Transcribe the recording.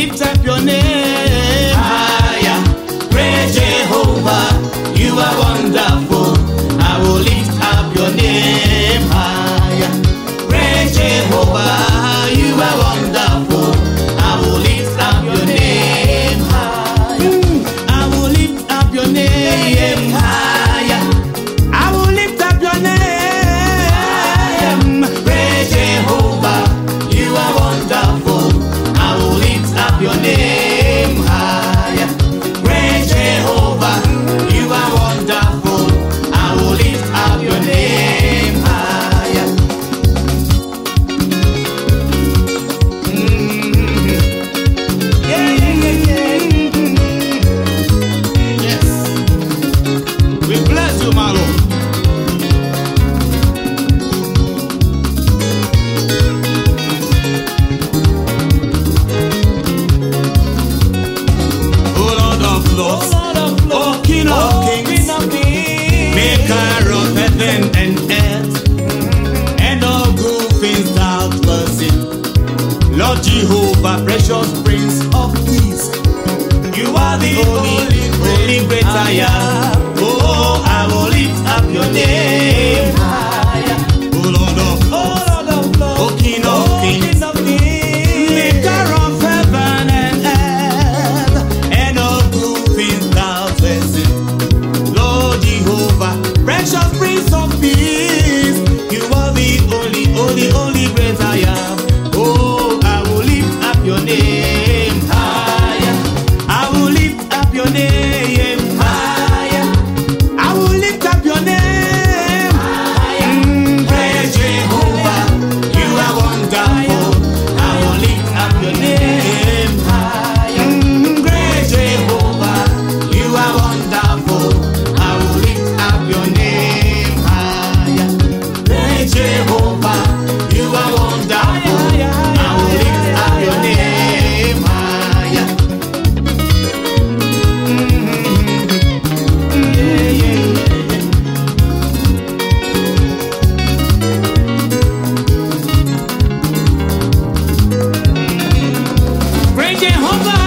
lift up your name higher. Great Jehovah, you are wonderful. I will lift up your name higher. Great Jehovah, you are wonderful. I will lift up your name higher. I will lift up your name higher. I will lift up your name. Great Jehovah, you are wonderful. I will lift up your name higher. Great Jehovah, you are wonderful. I will lift up your name higher. Yeah. Yes. We bless you, my Lord. Lords, oh King of Kings, Maker of heaven and earth, and all good things thou dwellest in. Lord Jehovah, precious Prince of Peace, you are the only great I am. Oh, I will lift up your name higher. Oh Lord of Lords, oh King of Kings, Maker of heaven and earth, and all good things thou dwellest in. Lord Jehovah, precious Prince of Peace, you are the only great I am. Oh, I will lift up your name higher. I will lift up your name higher. I will lift up your name higher. Great Jehovah, you are wonderful. I will lift up your name higher. Great Jehovah, you are wonderful. I will lift up your name higher. Great Jehovah, you are wonderful. I will lift up your name higher. Great Jehovah.